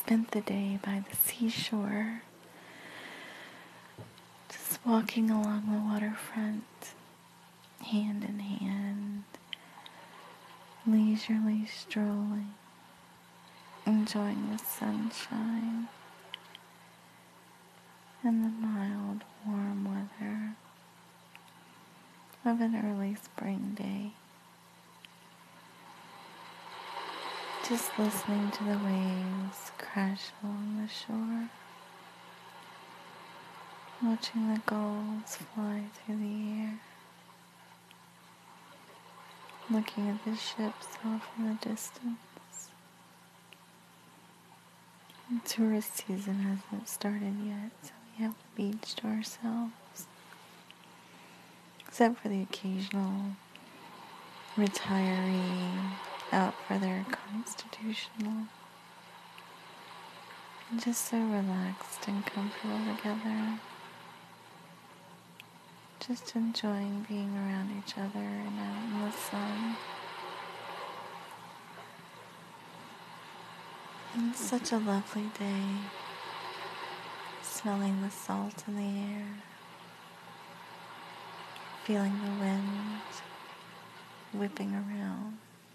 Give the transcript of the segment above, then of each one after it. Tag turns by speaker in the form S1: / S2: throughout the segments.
S1: spent the day by the seashore, just walking along the waterfront, hand in hand, leisurely strolling, enjoying the sunshine and the mild, warm weather of an early spring day. Just listening to the waves crash along the shore, watching the gulls fly through the air, looking at the ships off in the distance. The tourist season hasn't started yet, so we have the beach to ourselves, except for the occasional retiree out for their constitutional. And just so relaxed and comfortable together. Just enjoying being around each other and out in the sun. And it's such a lovely day. Smelling the salt in the air. Feeling the wind whipping around.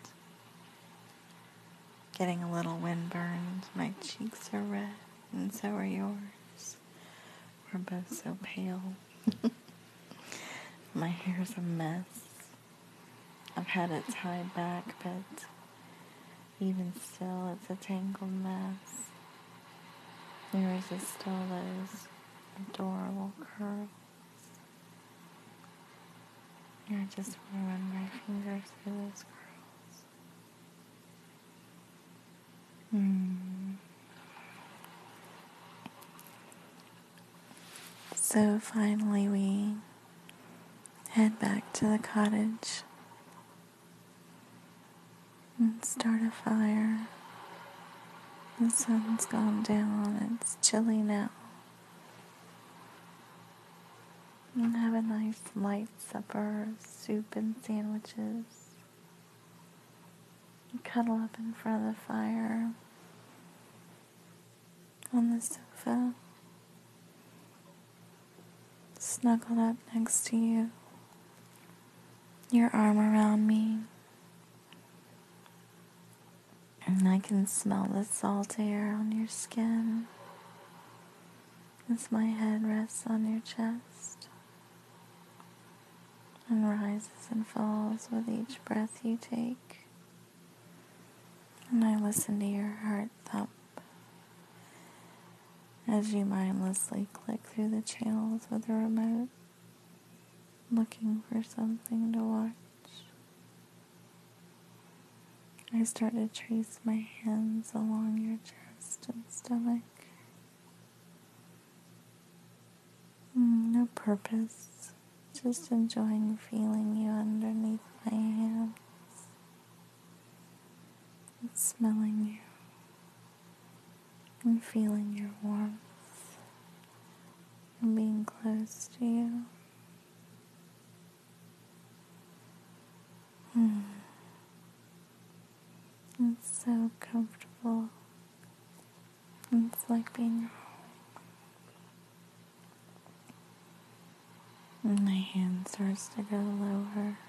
S1: Getting a little windburned. My cheeks are red, and so are yours. We're both so pale. My hair's a mess. I've had it tied back, but even still, it's a tangled mess. Yours is still those adorable curls. I just want to run my fingers through those curls. So finally we head back to the cottage and start a fire. The sun's gone down, it's chilly now. And have a nice light supper, soup and sandwiches. And cuddle up in front of the fire on the sofa, snuggled up next to you, your arm around me. And I can smell the salt air on your skin as my head rests on your chest and rises and falls with each breath you take. And I listen to your heart thump as you mindlessly click through the channels with the remote, looking for something to watch. I start to trace my hands along your chest and stomach. No purpose, just enjoying feeling you underneath my hands and smelling you and feeling your warmth and being close to you. It's so comfortable. It's like being home. And my hand starts to go lower,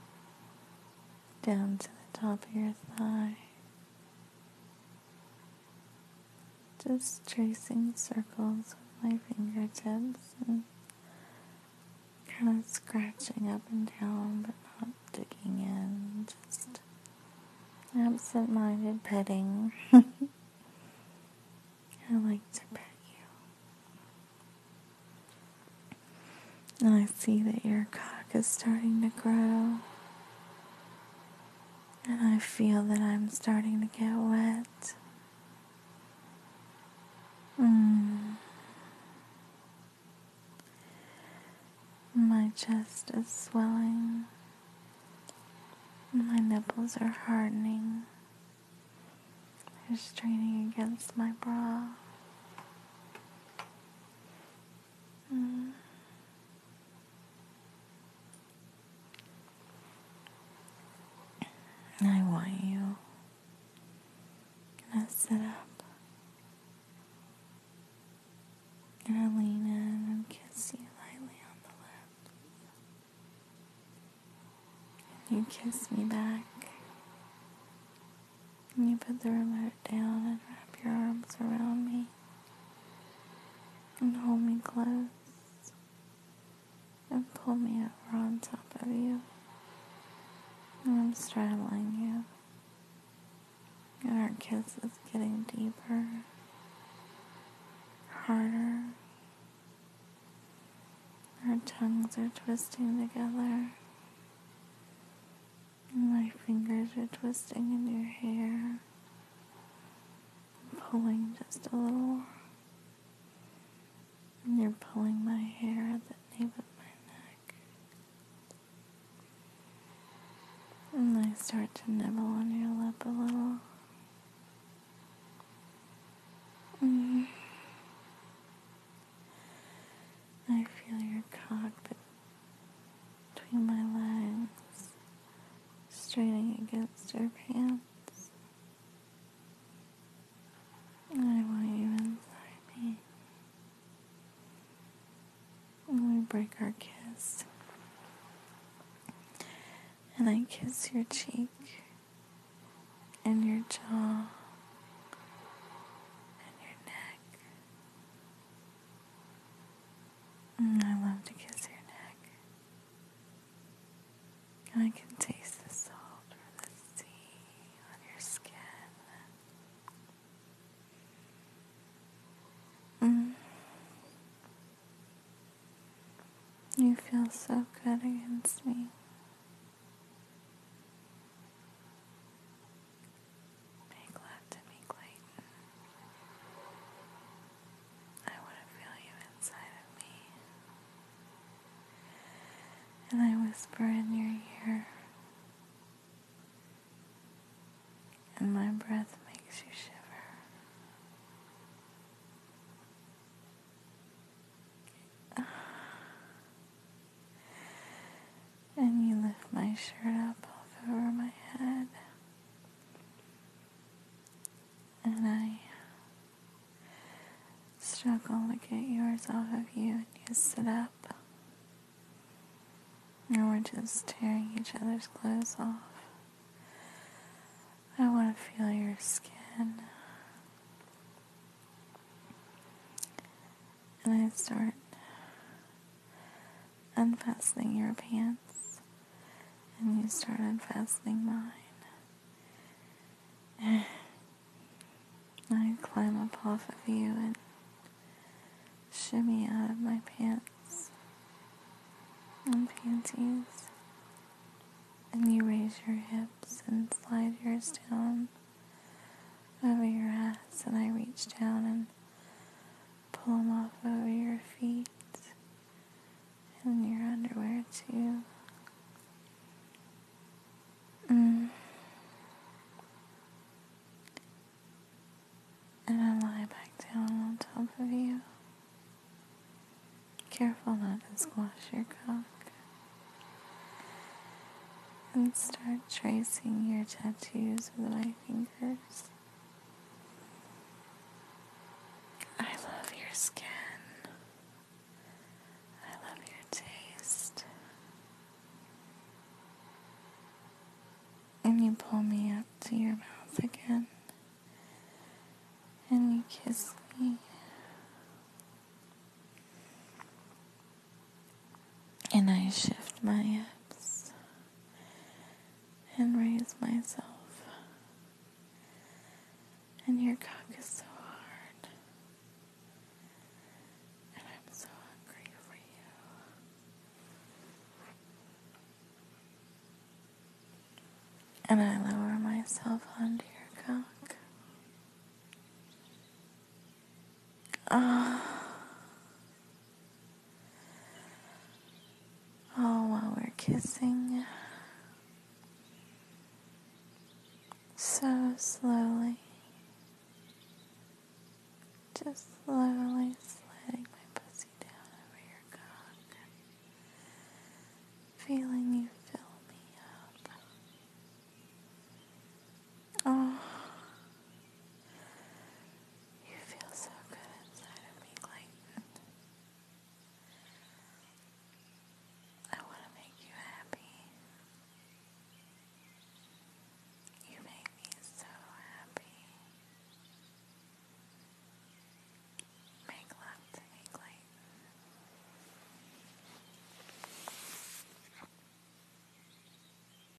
S1: down to the top of your thigh. Just tracing circles with my fingertips and kind of scratching up and down, but not digging in. Just absent-minded petting. I like to pet you. And I see that your cock is starting to grow. And I feel that I'm starting to get wet. My chest is swelling. My nipples are hardening. They're straining against my bra. I want you. Gonna sit up kiss me back. And you put the remote down and wrap your arms around me and hold me close and pull me over on top of you. And I'm straddling you. And our kiss is getting deeper, harder. Our tongues are twisting together. And my fingers are twisting in your hair, pulling just a little. And you're pulling my hair at the nape of my neck. And I start to nibble on your lip a little. I feel your cock between my legs, straining against your pants. And I want you inside me. And we break our kiss. And I kiss your cheek and your jaw and your neck. And I love to kiss your neck. And I can taste the salt or the sea on your skin. You feel so good against me. Make love to me, Clayton. I want to feel you inside of me. And I whisper in your ear. And my breath makes you shiver. And you lift my shirt up off over my head. And I struggle to get yours off of you, and you sit up. And we're just tearing each other's clothes off. I want to feel your skin. And I start unfastening your pants. And you start unfastening mine. I climb up off of you and shimmy out of my pants and panties. And you raise your hips and slide yours down over your ass. And I reach down and pull them off over your feet and your underwear too. And I lie back down on top of you. Careful not to squash your cock. And start tracing your tattoos with my fingers. I love your skin. I love your taste. And you pull me up to your mouth again. And you kiss me. And I shift my hips and raise myself. And your cock is so hard. And I'm so hungry for you. And I lower myself onto your cock. All while we're kissing. So slowly. Just slowly.